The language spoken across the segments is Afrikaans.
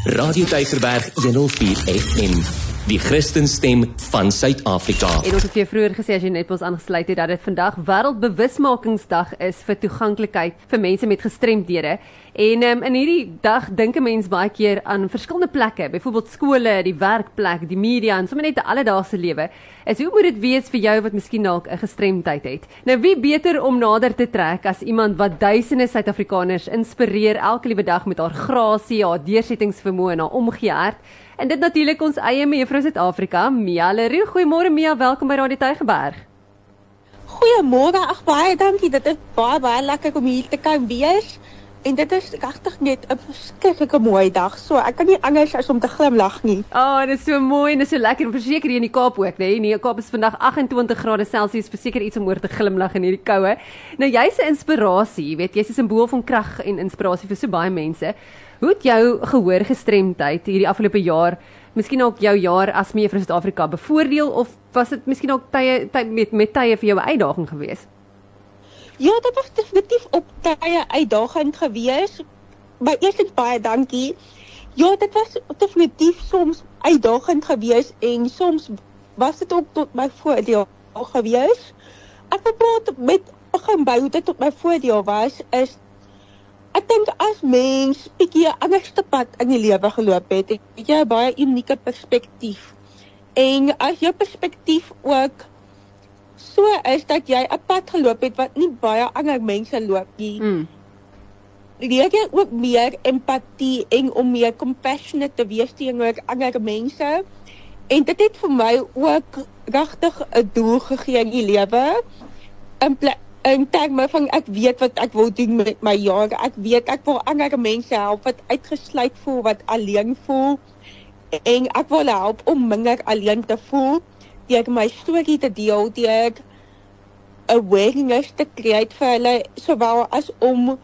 Radio Tygerberg 104 FM. Die Christenstem van Suid-Afrika. En ons het vir jou vroeër gesê, as jy net ons aangesluit het, dat dit vandag Wêreldbewusmakingsdag is vir toeganklikheid vir mense met gestremdhede. En in hierdie dag dink 'n mens baie keer aan verskillende plekke, byvoorbeeld skole, die werkplek, die media en sommer net 'n alledaagse lewe. Hoe moet dit wees vir jou wat miskien dalk 'n gestremdheid het? Nou wie beter om nader te trek as iemand wat duisende Suid-Afrikaners inspireer elke liewe dag met haar grasie, haar deursettingsvermoë en haar omgee-hart. En dit natuurlik ons eie mevrou Suid-Afrika, Mia Leroux. Goeiemôre Mia, welkom by Radio Tygerberg. Goeiemôre, baie dankie. Dit is baie lekker om hier te kan wees. En dit is regtig net 'n verskriklike mooi dag. So ek kan nie anders as om te glimlag nie. Dit is so mooi en dit is so lekker. Verseker hier in die Kaap ook, né? Nee, Kaap is vandag 28 grade Celsius, verseker iets om oor te glimlag in hierdie koue. Nou jy's 'n inspirasie, jy's 'n simbool van krag en inspirasie vir so baie mense. Hoe het jou gehoorgestremdheid hierdie afgelope jaar, miskien ook jou jaar as mevrou Suid-Afrika bevoordeel, of was dit miskien ook met tye vir jou 'n uitdaging geweest? Ja, dit was definitief op tye uitdagend geweest. Maar eerstens baie dankie. Ja, dit was definitief soms uitdagend geweest en soms was dit ook tot my voordeel geweest. Ek wil praat met begin by hoe dit tot my voordeel was, is ek dink as mens bietjie 'n ander pad in die lewe geloop het jy 'n baie unieke perspektief. En as jou perspektief ook so is dat jy 'n pad geloop het wat nie baie ander mense loop nie, leer jy ook meer empatie en om meer compassionate te wees teenoor ander mense. En dit het vir my ook regtig 'n doel gegee in die lewe. In terme van ek weet wat ek wil doen met my jare. Ek weet ek wil ander mense help wat uitgesluit voel, wat alleen voel. En ek wil help om minder alleen te voel. Deur my storie te deel, deur awareness te create vir hulle, sowel as om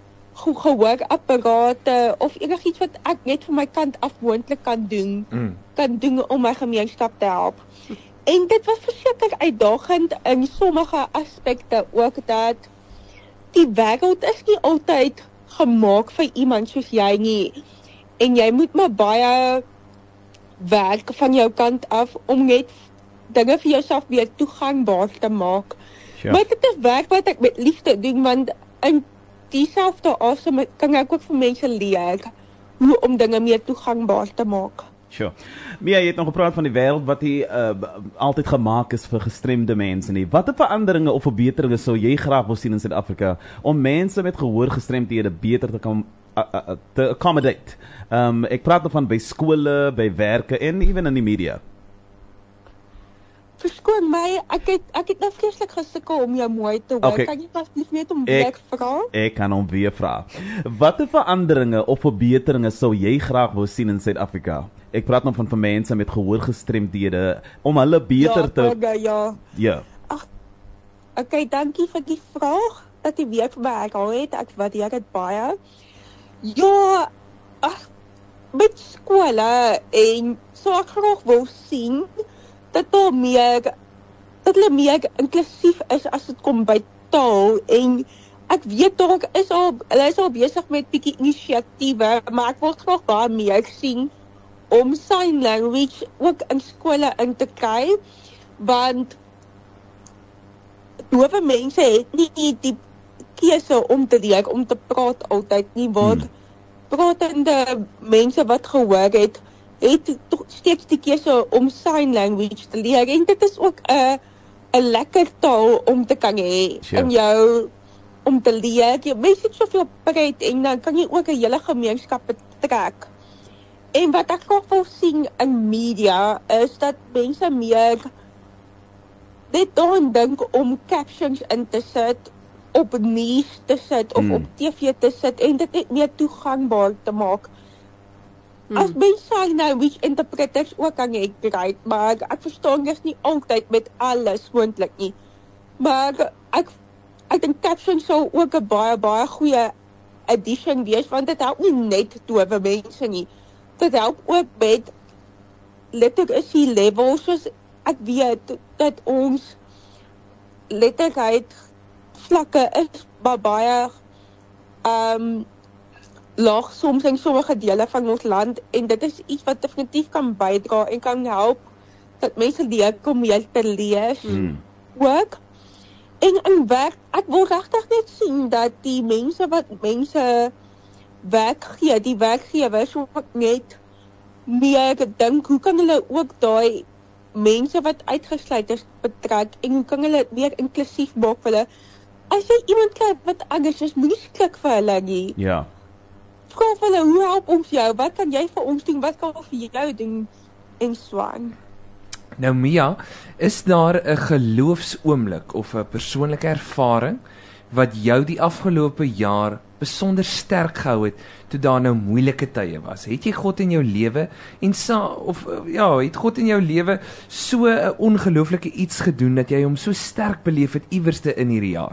gehoorapparate of enigiets wat ek net van my kant af moontlik kan doen om my gemeenskap te help. En dit was verseker uitdagend in sommige aspekte ook, dat die wêreld is nie altyd gemaak vir iemand soos jy nie. En jy moet maar baie werk van jou kant af om net dinge vir jouself weer toegangbaar te maak. Sure. Maar dit is werk wat ek met liefde doen, want in dieselfde asem kan ek ook vir mense leer hoe om dinge meer toegangbaar te maak. Sure. Mia, jy het nog gepraat van die wêreld wat hier altyd gemaak is vir gestremde mense nie. Watter veranderinge of verbeteringe sou jy graag wil sien in Suid-Afrika om mense met gehoorgestremdhede beter te accommodate? Ek praat van by skole, by werke en even in die media. Verskoon my, ek het nou vreeslik gesukkel om jou mooi te hoor. Okay. Kan jy asseblief net om weer vra? Ek kan hom weer vra. Watter veranderinge of verbeteringe sou jy graag wil sien in Suid-Afrika? Ek praat nog van mense met gehoorgestremdhede, om hulle beter Ja. Ag, okay, dankie vir die vraag, dat jy weer vir my herhaal het. Ek waardeer dit baie. Ja, met skole en so ek graag wil sien dat hulle meer inklusief is as dit kom by taal. En ek weet dalk hulle is al besig met bietjie inisiatiewe, maar ek wil graag baie meer sien om sign language ook in skole in te kry, want dove mense het nie die keuse om te leer, om te praat altyd nie, want pratende mense wat gehoor het toch steeds die keuse om sign language te leer, en dit is ook 'n lekker taal om te kan hê, in jou, om te leer. Jy mense het soveel pret, en dan kan jy ook 'n hele gemeenskap betrek. En wat ek graag wil sien in media, is dat mense meer net daaraan dink om captions in te sit, op nuus te sit, of op TV te sit, en dit net meer toegangbaar te maak. As mense sign language interpreters ook kan hê, maar ek verstaan dis nie altyd met alles moontlik nie. Maar ek dink captions sou ook 'n baie goeie addition wees, want dit help nie net dove mense nie. Dit help ook met literacy levels, soos ek weet dat ons letterheid vlakke is baie laag soms in sommige dele van ons land en dit is iets wat definitief kan bydra en kan help dat mense leer om meer te lees ook. En in werk, ek wil regtig net sien dat die mense wat mense werk gee, die werkgewers ook net meer dink, hoe kan hulle ook daai mense wat uitgesluit is betrek en hoe kan hulle meer inklusief maak vir hulle. As jy iemand kry wat anders is, moenie skrik vir hulle nie. Ja. Vra vir hulle, hoe help ons jou? Wat kan jy vir ons doen? Wat kan ons vir jou doen? En swaan. Nou Mia, is daar 'n geloofsoomblik of 'n persoonlike ervaring wat jou die afgelope jaar besonder sterk gehou het toe daar nou moeilike tye was? Het jy God in jou lewe en het God in jou lewe so 'n ongelooflike iets gedoen dat jy hom so sterk beleef het iewerste in hierdie jaar?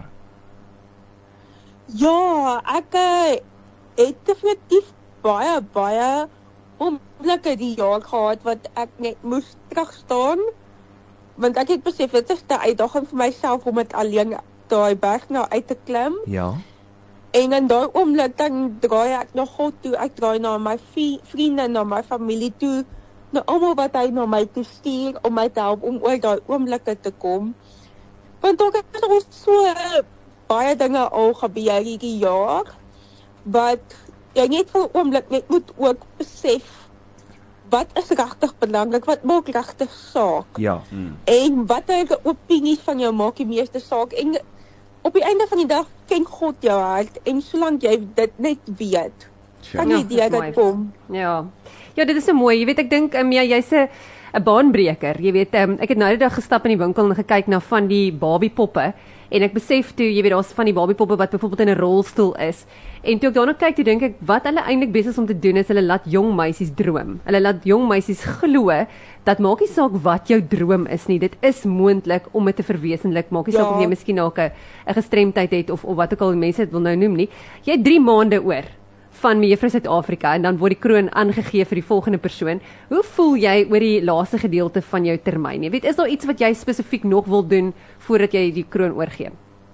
Ja, ek het definitief baie oomblikke die jaar gehad wat ek net moes terugstaan, want ek het besef dit is 'n uitdaging vir myself om dit alleen daai berg nou uit te klim. Ja. En in daai oomblik dan draai ek na God toe, ek draai na my vriende, na my familie toe, na almal wat hy na my toe stuur om my te help om oor daai oomblikke te kom. Want ook het ons so baie dinge al gebeur hierdie jaar, wat jy net vir 'n oomblik net moet ook besef, wat is regtig belangrik, wat maak regtig saak. Ja. En watter opinies van jou maak die meeste saak. En op die einde van die dag ken God jou hart en solank jy dit net weet, kan jy deur dit kom. Ja, dit is so mooi. Jy weet, ek dink jy's 'n baanbreker. Jy weet, ek het nou die dag gestap in die winkel en gekyk na van die Barbie-poppe en ek besef toe, jy weet, daar's van die Barbie-poppe wat byvoorbeeld in 'n rolstoel is. En toe ek daarna kyk, toe dink ek, wat hulle eintlik besig is om te doen is hulle laat jong meisies droom. Hulle laat jong meisies glo dat maak nie saak wat jou droom is nie, dit is moontlik om dit te verwesenlik. Maak nie saak of jy miskien dalk 'n gestremdheid het of wat ook al mense dit wil nou noem nie. Jy het 3 maande oor van Mevrou Suid-Afrika en dan word die kroon aangegee vir die volgende persoon. Hoe voel jy oor die laaste gedeelte van jou termyn? Jy weet, is daar iets wat jy spesifiek nog wil doen voordat jy die kroon oorgee?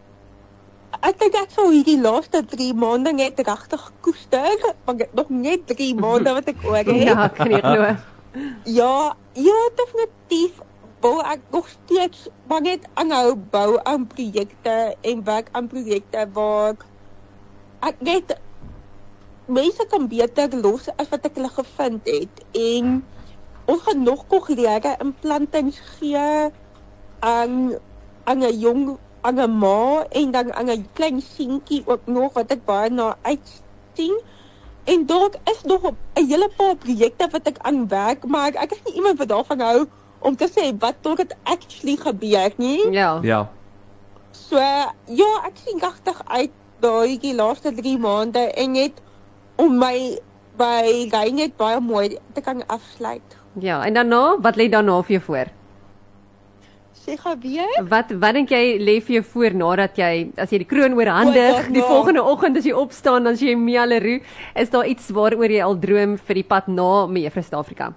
Ek dink ek sou hierdie laaste 3 maande net regtig koester, want ek het nog net 3 maande wat ek oor het. Ja, kan jy glo. Ja, definitief wil ek nog steeds maar net aanhou bou aan projekte en werk aan projekte waar ek net mense kan beter los as wat ek hulle gevind het. En ons gaan nog konkrete implantings gee aan 'n ma en dan aan 'n klein seentjie ook nog wat ek baie na uitsien. En daar is nog 'n hele paar projekte wat ek aan werk, maar ek is nie iemand wat daarvan hou om te sê wat tot dit actually gebeur nie. Ja. So ek sien regtig uit daai laaste 3 maande en net om my by net baie mooi te kan afsluit. Ja, en daarna, wat lê daarna vir jou voor? Sê gou weer. Wat dink jy lê vir jou voor nadat jy, as jy die kroon oorhandig, die volgende oggend as jy opstaan, dan sê jy Mia Le Roux, is daar iets waaroor jy al droom vir die pad na Mevrou Suid-Afrika?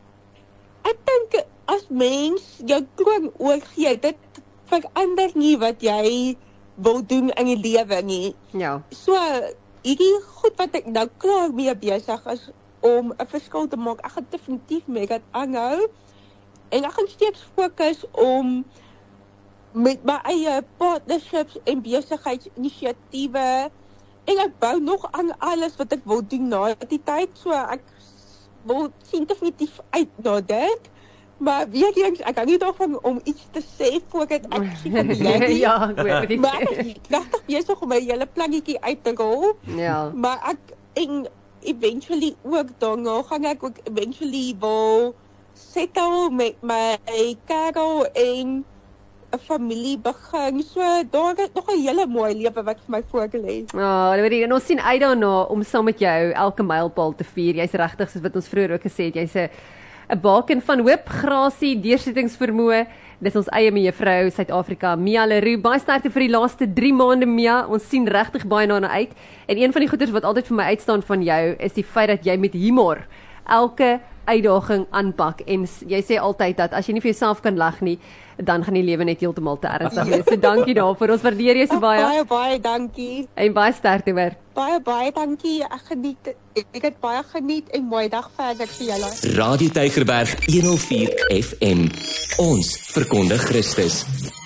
Ek dink as mens jou kroon oorgee, dit verander nie wat jy wil doen in die lewe nie. Ja. So hierdie goed wat ek nou klaar mee besig is om 'n verskil te maak, ek gaan definitief mee dit aanhou. En ek gaan steeds fokus om met my eie partnerships en besigheidsinisiatiewe en ek bou nog aan alles wat ek wil doen na die tyd, so ek wil sien definitief uit na dit. Maar weer eens, ek kan nie daarvan om iets te sê voordat ek sien van die Ja, ek weet wat jy maar sê. ek dink besig om my hele plannetjie uit te rol. Ja. Maar ek eventually ook daarna gaan ek ook eventually wil settle met my kerel en 'n familie begin. So daar is nog 'n hele mooi lewe wat vir my voorgelê. En ons sien uit daarna om saam met jou elke mylpaal te vier. Jy's regtig, soos wat ons vroeër ook gesê het, jy's 'n baken van hoop, grasie, deursettingsvermoë. Dis ons eie Mevrou Suid-Afrika, Mia Le Roux. Baie sterkte vir die laaste 3 maande, Mia. Ons sien regtig baie daarna uit. En een van die goeders wat altyd vir my uitstaan van jou is die feit dat jy met humor elke uitdaging aanpak en jy sê altyd dat as jy nie vir jouself kan lag nie, dan gaan die lewe net heeltemal te ernstig wees. So dankie daarvoor. Ons waardeer jou so baie. Baie dankie. En baie sterkte hoor. Baie dankie. Ek het baie geniet en mooi dag verder vir julle. Radio Tygerberg 104 FM. Ons verkondig Christus.